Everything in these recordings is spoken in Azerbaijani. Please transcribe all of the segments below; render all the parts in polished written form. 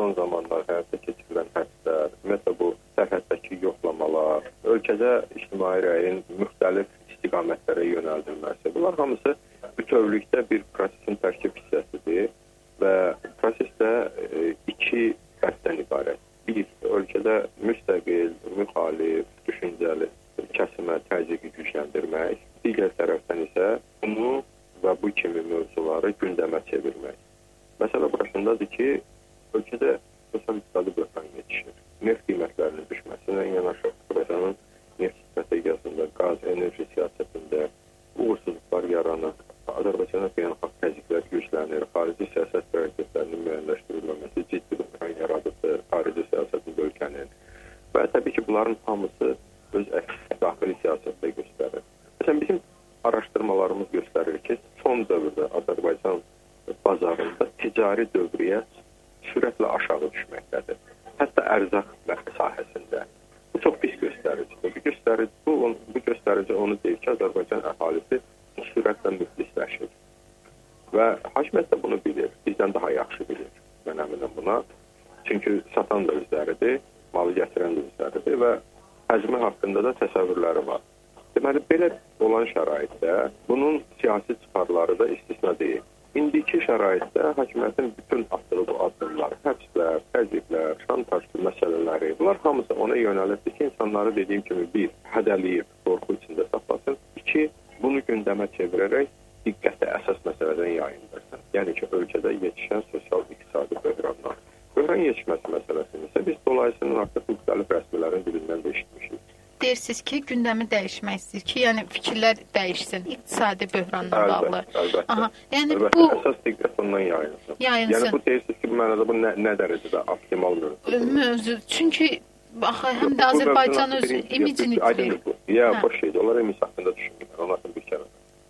son zamanlar həyata keçirilən həbslər, ümumiyyətlə bu sərhəddəki yoxlamalar, ölkədə ictimai rəyin müxtəlif istiqamətlərə yönəldilməsi, bunlar hamısı bütövlükdə bir prosesin tərkib hissəsidir və proses də iki bənddən ibarət. Bir, ölkədə müstəqil, müxalif, düşüncəli kəsimə təzyiqi gücləndirmək, digər tərəfdən isə bunu və bu kimi mövzuları gündəmə çevirmək. Məsələ burasındadır ki, ölkədə sosial-iqtisadi böhran yetişir. Neft qiymətlərinin düşməsinə yanaşı, Azərbaycanın neft strategiyasında, qaz, enerji siyasətində uğursuzluqlar yaranır. Azərbaycana beynəlxalq təzyiqlər güclənir, xarici siyasət prioritetlərinin müəyyənləşdirilməməsi ciddi böhran yaradıdır, xarici siyasətində ölkənin. Və təbii ki, bunların hamısı öz əksini daxili siyasətdə göstərir. Məsələn, bizim araşdırmalarımız göstərir ki, son dövrdə Azərbaycan bazarında ticari dövriyyət sürətlə aşağı düşməkdədir. Hətta ərzaq sahəsində. Bu çox pis göstərici. Bu göstərici onu deyir ki, Azərbaycan əhalisi sürətlə müflisləşir. Və hakimiyyət də bunu bilir, bizdən daha yaxşı bilir. Mən əminəm buna. Çünki satan da özləridir, malı gətirən də özləridir və həcmi haqqında da təsəvvürləri var. Deməli, belə olan şəraitdə bunun siyasi çıxarları da istisna deyil. İndiki şəraitdə hakimiyyətin bütün atdığı bu addımlar, həbslər, təzyiqlər, şantaj məsələləri, bunlar hamısı ona yönəlibdir ki, insanları dediyim kimi bir, hədəliyib, qorxu içində saxlasın. İki, bunu gündəmə çevirərək diqqəti əsas məsələdən yayındırsın. Yəni ki, ölkədə yetişən sosial-iqtisadi böhranlar. Böhran yetişməsi məsələsini isə biz dolayısıyla artıq müxtəlif rəsmilərin dilindən də eşitmişik. Deyirsiniz ki, gündəmi dəyişmək istəyir ki, yəni fikirlər dəyişsin, iqtisadi böhranla bağlı. Əlbəttə. Aha, yəni əlbəttə, bu əsas diqqət ondan yayınsın. Yəni bu deyirsiniz ki, bu mənada bu nə dərəcədə optimal mövzu? Çünki həm də Azərbaycan öz imicini itirir. Ya, boş şeydir. Onlar imic haqqında düşünmürlər. Onlar bir kərə.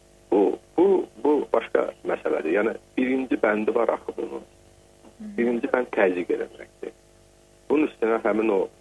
Bu başqa məsələdir. Yəni birinci bəndi var axı bunun. Birinci bənd təzyiq eləməkdir. Bunun üstünə həmin o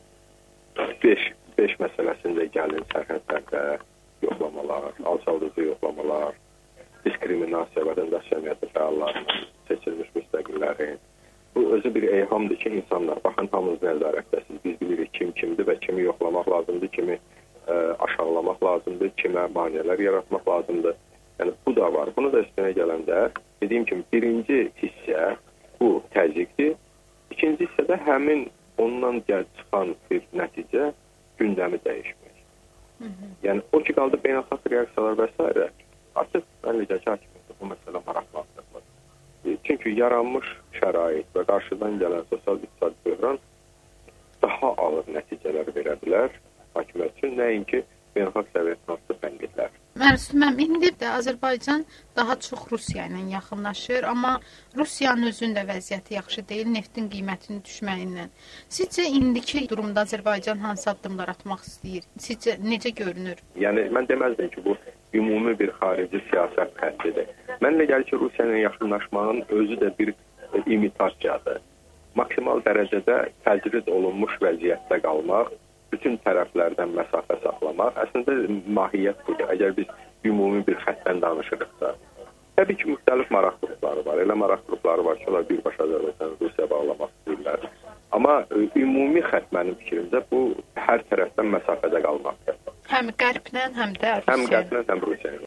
5 məsələsində gəlin sərhədlərdə yoxlamalar, alçaldıcı yoxlamalar, diskriminasiya, vətəndaş cəmiyyəti fəallarının, seçilmiş müstəqillərin. Bu özü bir eyhamdır ki, insanlar, baxın, hamınız nəzarətdəsiz. Biz bilirik kim kimdir və kimi yoxlamaq lazımdır, kimi aşağılamaq lazımdır, kimə maneələr yaratmaq lazımdır. Yəni, bu da var. Bunu da üstünə gələndə, dediyim kimi, birinci hissə bu təzyiqdir. İkinci hissədə həmin ondan çıxan bir nəticə gündəmi dəyişmək. Yəni, o ki, qaldı beynəlxalq reaksiyalar və s. Artıq mən necə ki, hakimiyyətdə bu məsələ maraqlandırmır. Çünki yaranmış şərait və qarşıdan gələn sosial-iqtisadi böhran daha ağır nəticələr verə bilər hakimiyyət üçün, nəinki beynəlxalq səviyyətin altı tənqidlər. Mərsuməm, indi də Azərbaycan daha çox Rusiya ilə yaxınlaşır, amma Rusiyanın özündə vəziyyəti yaxşı deyil, neftin qiymətinin düşməyindən. Sizcə indiki durumda Azərbaycan hansı addımlar atmaq istəyir? Sizcə necə görünür? Yəni, mən deməzdim ki, bu ümumi bir xarici siyasət xəttidir. Mənlə gəlir ki, Rusiya ilə yaxınlaşmağın özü də bir imitasiyadır. Maksimal dərəcədə təcrid olunmuş vəziyyətdə qalmaq, bütün tərəflərdən məsafə saxlamaq, əslində mahiyyət budur. Əgər biz ümumi bir xəttdən danışırıqsa, təbii ki, müxtəlif maraq qrupları var. Elə maraq qrupları var ki, onlar birbaşa Azərbaycanı Rusiya bağlamaq istəyirlər. Amma ümumi xətt mənim fikrimcə bu hər tərəfdən məsafədə qalmaqdır. Həm qərblə, həm də Rusiya. Həm qərblə, həm Rusiya.